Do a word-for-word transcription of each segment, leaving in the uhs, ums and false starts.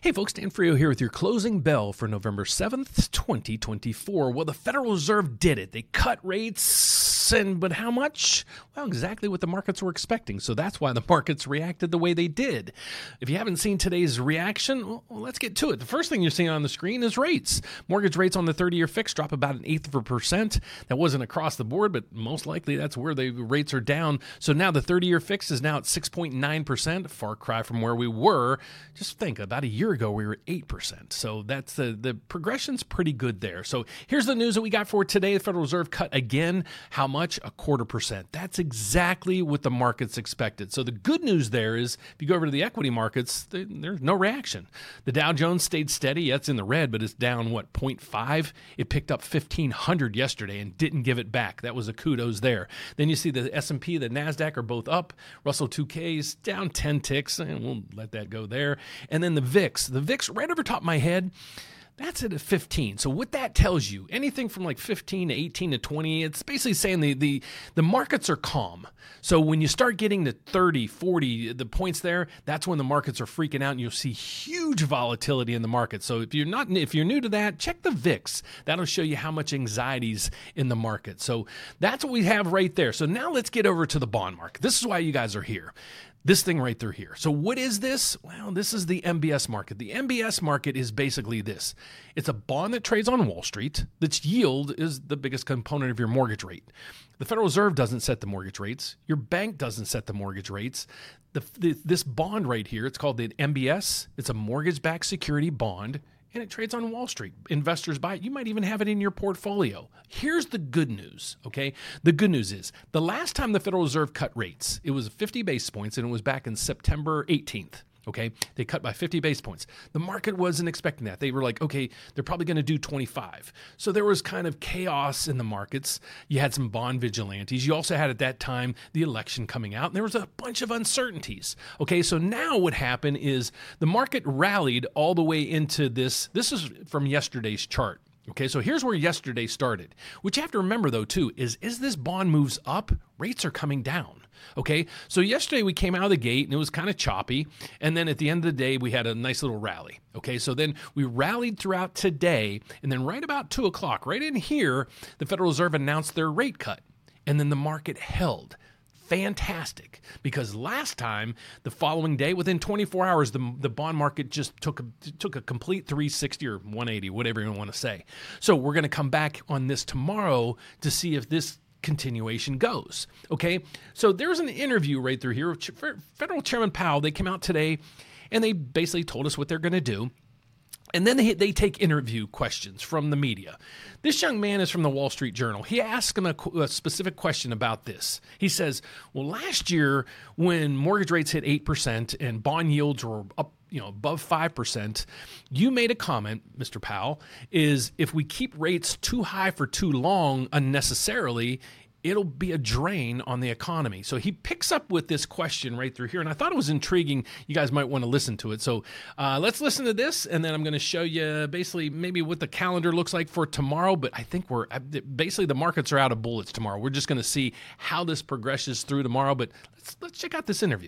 Hey folks, Dan Frio here with your closing bell for November seventh, twenty twenty-four. Well, the Federal Reserve did it. They cut rates, and but how much? Well, exactly what the markets were expecting. So that's why the markets reacted the way they did. If you haven't seen today's reaction, well, let's get to it. The first thing you're seeing on the screen is rates. Mortgage rates on the thirty-year fixed drop about an eighth of a percent. That wasn't across the board, but most likely that's where the rates are down. So now the thirty-year fixed is now at six point nine percent, far cry from where we were. Just think, about a year ago we were at eight percent. So that's the, the progression's pretty good there. So here's the news that we got for today. The Federal Reserve cut again. How much? A quarter percent. That's exactly what the markets expected. So the good news there is if you go over to the equity markets, they, there's no reaction. The Dow Jones stayed steady. Yeah, it's in the red, but it's down, what, zero point five? It picked up fifteen hundred yesterday and didn't give it back. That was a kudos there. Then you see the S and P, the NASDAQ are both up. Russell two K is down ten ticks, and we'll let that go there. And then the V I X. The V I X, right over top of my head, that's at a fifteen. So what that tells you, anything from like fifteen to eighteen to twenty, it's basically saying the, the, the markets are calm. So when you start getting to thirty, forty, the points there, that's when the markets are freaking out and you'll see huge volatility in the market. So if you're not, if you're new to that, check the V I X. That'll show you how much anxiety's in the market. So that's what we have right there. So now let's get over to the bond market. This is why you guys are here. This thing right through here. So what is this? Well, this is the M B S market. The M B S market is basically this. It's a bond that trades on Wall Street. That's yield is the biggest component of your mortgage rate. The Federal Reserve doesn't set the mortgage rates. Your bank doesn't set the mortgage rates. The, the, this bond right here, it's called the M B S. It's a mortgage-backed security bond, and it trades on Wall Street. Investors buy it. You might even have it in your portfolio. Here's the good news, okay? The good news is the last time the Federal Reserve cut rates, it was fifty basis points, and it was back in September eighteenth. Okay, they cut by fifty basis points. The market wasn't expecting that. They were like, okay, they're probably going to do twenty-five. So there was kind of chaos in the markets. You had some bond vigilantes. You also had at that time the election coming out, and there was a bunch of uncertainties. Okay, so now what happened is the market rallied all the way into this. This is from yesterday's chart. Okay, so here's where yesterday started. What you have to remember, though, too, is as this bond moves up, rates are coming down. Okay, so yesterday we came out of the gate and it was kind of choppy. And then at the end of the day, we had a nice little rally. Okay, so then we rallied throughout today. And then right about two o'clock, right in here, the Federal Reserve announced their rate cut. And then the market held. Fantastic, because last time, the following day, within twenty-four hours, the, the bond market just took a, took a complete three sixty or one eighty, whatever you want to say. So we're going to come back on this tomorrow to see if this continuation goes. Okay, so there's an interview right through here. Federal Chairman Powell, they came out today, and they basically told us what they're going to do. And then they, they take interview questions from the media. This young man is from the Wall Street Journal. He asked him a, a specific question about this. He says, well, last year when mortgage rates hit eight percent and bond yields were up, you know, above five percent, you made a comment, Mister Powell, is if we keep rates too high for too long unnecessarily, it'll be a drain on the economy. So he picks up with this question right through here, and I thought it was intriguing. You guys might want to listen to it. So uh, let's listen to this, and then I'm going to show you basically maybe what the calendar looks like for tomorrow, but I think we're basically the markets are out of bullets tomorrow. We're just going to see how this progresses through tomorrow, but let's, let's check out this interview.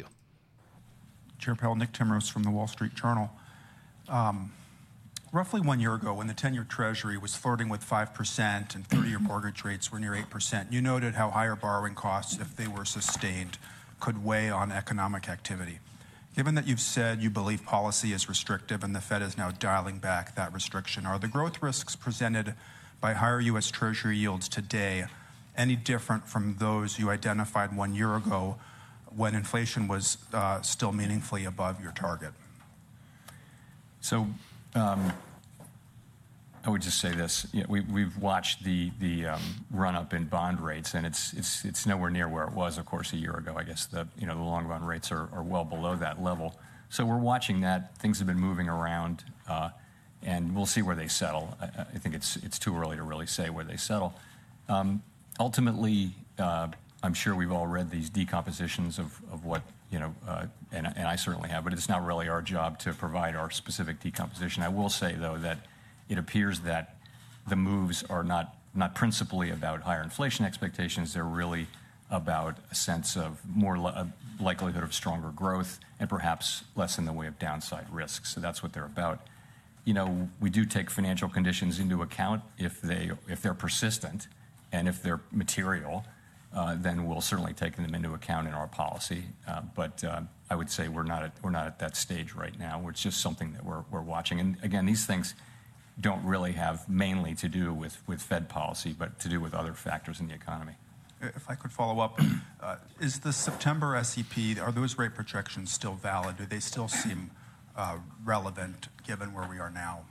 Chair Powell, Nick Timros from the Wall Street Journal. Um, Roughly one year ago, when the ten-year Treasury was flirting with five percent and thirty-year mortgage rates were near eight percent, you noted how higher borrowing costs, if they were sustained, could weigh on economic activity. Given that you've said you believe policy is restrictive and the Fed is now dialing back that restriction, are the growth risks presented by higher U S Treasury yields today any different from those you identified one year ago when inflation was uh, still meaningfully above your target? So, Um, I would just say this: you know, we, we've watched the the um, run up in bond rates, and it's it's it's nowhere near where it was, of course, a year ago. I guess the you know the long bond rates are, are well below that level. So we're watching that. Things have been moving around, uh, and we'll see where they settle. I, I think it's it's too early to really say where they settle. Um, ultimately, uh, I'm sure we've all read these decompositions of of what. You know, uh, and, and I certainly have, but it's not really our job to provide our specific decomposition. I will say, though, that it appears that the moves are not, not principally about higher inflation expectations. They're really about a sense of more li- a likelihood of stronger growth and perhaps less in the way of downside risks. So that's what they're about. You know, we do take financial conditions into account if they if they're persistent and if they're material. Uh, then we'll certainly take them into account in our policy. Uh, but uh, I would say we're not at, we're not at that stage right now. It's just something that we're we're watching. And again, these things don't really have mainly to do with, with Fed policy, but to do with other factors in the economy. If I could follow up, uh, is the September S E P, are those rate projections still valid? Do they still seem uh, relevant given where we are now?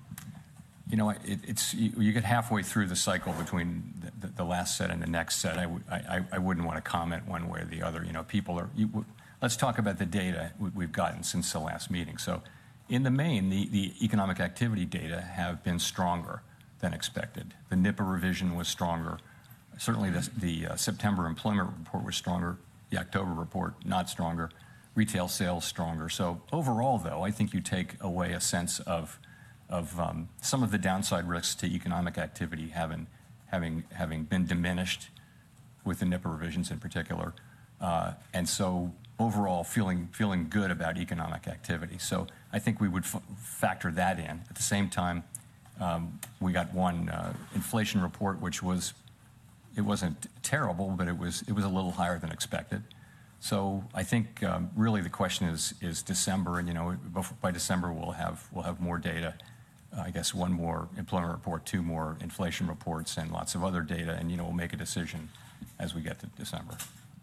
You know, it, it's you, you get halfway through the cycle between the, the, the last set and the next set. I, w- I, I wouldn't want to comment one way or the other. You know, people are. You, let's talk about the data we've gotten since the last meeting. So, in the main, the, the economic activity data have been stronger than expected. The N I P A revision was stronger. Certainly, the, the uh, September employment report was stronger. The October report not stronger. Retail sales stronger. So overall, though, I think you take away a sense of of um, some of the downside risks to economic activity having, having, having been diminished with the N I P A revisions in particular. Uh, and so overall feeling, feeling good about economic activity. So I think we would f- factor that in. At the same time, um, we got one uh, inflation report, which was, it wasn't terrible, but it was, it was a little higher than expected. So I think um, really the question is, is December, and you know, by December we'll have, we'll have more data. I guess one more employment report, two more inflation reports, and lots of other data, and you know we'll make a decision as we get to December.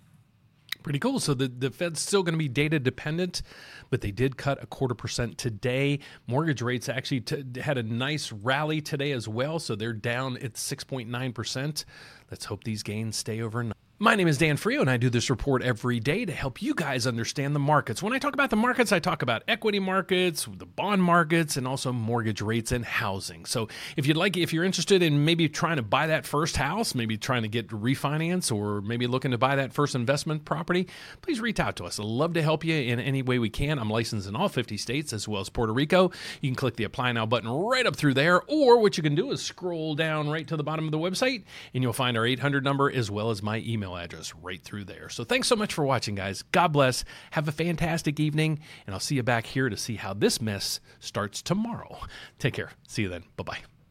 Pretty cool. So the, the Fed's still going to be data dependent, but they did cut a quarter percent today. Mortgage rates actually t- had a nice rally today as well, so they're down at six point nine percent. Let's hope these gains stay overnight. My name is Dan Frio, and I do this report every day to help you guys understand the markets. When I talk about the markets, I talk about equity markets, the bond markets, and also mortgage rates and housing. So if you'd like, if you're interested in maybe trying to buy that first house, maybe trying to get refinance, or maybe looking to buy that first investment property, please reach out to us. I'd love to help you in any way we can. I'm licensed in all fifty states as well as Puerto Rico. You can click the Apply Now button right up through there, or what you can do is scroll down right to the bottom of the website, and you'll find our eight hundred number as well as my email address right through there. So thanks so much for watching, guys. God bless. Have a fantastic evening, and I'll see you back here to see how this mess starts tomorrow. Take care. See you then. Bye-bye.